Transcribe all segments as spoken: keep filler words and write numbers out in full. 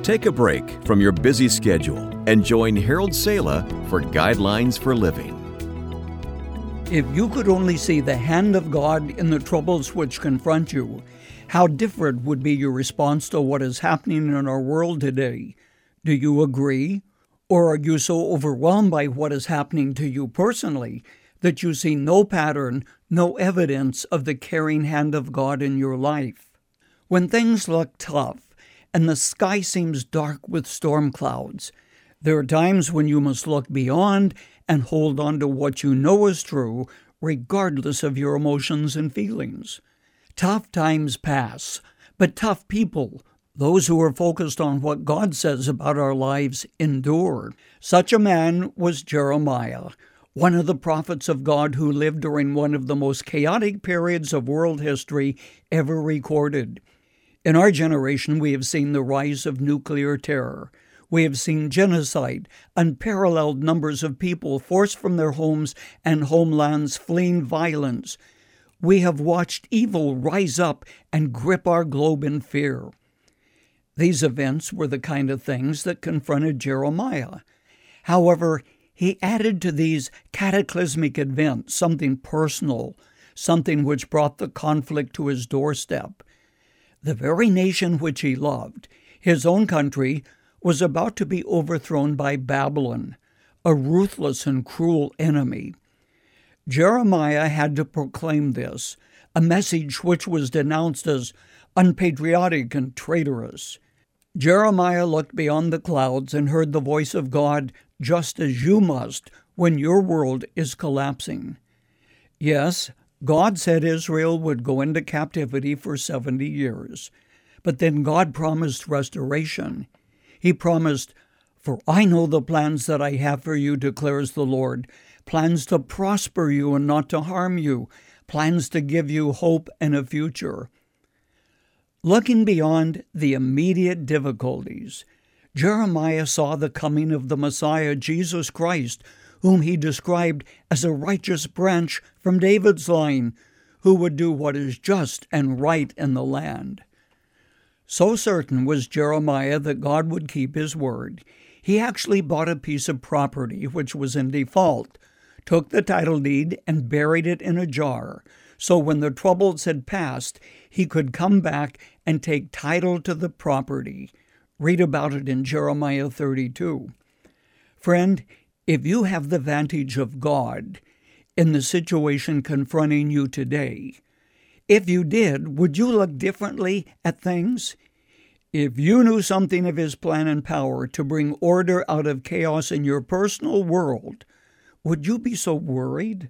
Take a break from your busy schedule and join Harold Sala for Guidelines for Living. If you could only see the hand of God in the troubles which confront you, how different would be your response to what is happening in our world today? Do you agree? Or are you so overwhelmed by what is happening to you personally that you see no pattern, no evidence of the caring hand of God in your life? When things look tough and the sky seems dark with storm clouds, there are times when you must look beyond and hold on to what you know is true, regardless of your emotions and feelings. Tough times pass, but tough people, those who are focused on what God says about our lives, endure. Such a man was Jeremiah, one of the prophets of God who lived during one of the most chaotic periods of world history ever recorded. In our generation, we have seen the rise of nuclear terror. We have seen genocide, unparalleled numbers of people forced from their homes and homelands fleeing violence. We have watched evil rise up and grip our globe in fear. These events were the kind of things that confronted Jeremiah. However, he added to these cataclysmic events something personal, something which brought the conflict to his doorstep. The very nation which he loved, his own country, was about to be overthrown by Babylon, a ruthless and cruel enemy. Jeremiah had to proclaim this, a message which was denounced as unpatriotic and traitorous. Jeremiah looked beyond the clouds and heard the voice of God, just as you must when your world is collapsing. Yes, God said Israel would go into captivity for seventy years, but then God promised restoration. He promised, "For I know the plans that I have for you, declares the Lord, plans to prosper you and not to harm you, plans to give you hope and a future." Looking beyond the immediate difficulties, Jeremiah saw the coming of the Messiah, Jesus Christ, whom he described as a righteous branch from David's line, who would do what is just and right in the land. So certain was Jeremiah that God would keep his word, he actually bought a piece of property which was in default, took the title deed and buried it in a jar, so when the troubles had passed, he could come back and take title to the property. Read about it in Jeremiah thirty-two. Friend, if you have the vantage of God in the situation confronting you today, if you did, would you look differently at things? If you knew something of His plan and power to bring order out of chaos in your personal world, would you be so worried?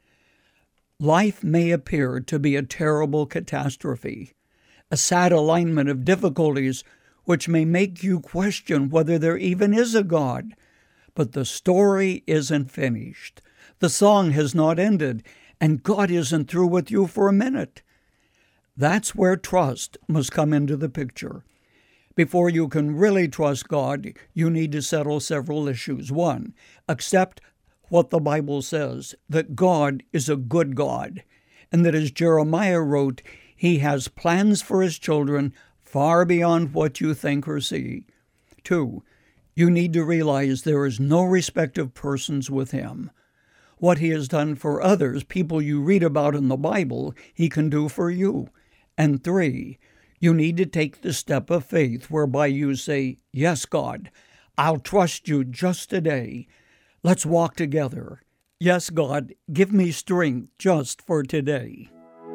Life may appear to be a terrible catastrophe, a sad alignment of difficulties which may make you question whether there even is a God. But the story isn't finished. The song has not ended, and God isn't through with you for a minute. That's where trust must come into the picture. Before you can really trust God, you need to settle several issues. One, accept what the Bible says, that God is a good God, and that as Jeremiah wrote, He has plans for His children far beyond what you think or see. Two, you need to realize there is no respect of persons with Him. What He has done for others, people you read about in the Bible, He can do for you. And three, you need to take the step of faith whereby you say, "Yes, God, I'll trust you just today. Let's walk together. Yes, God, give me strength just for today."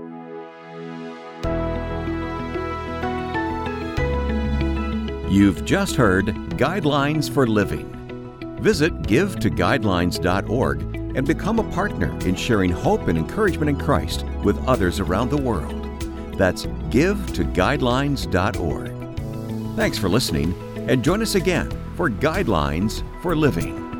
You've just heard Guidelines for Living. Visit give to guidelines dot org and become a partner in sharing hope and encouragement in Christ with others around the world. That's give to guidelines dot org. Thanks for listening, and join us again for Guidelines for Living.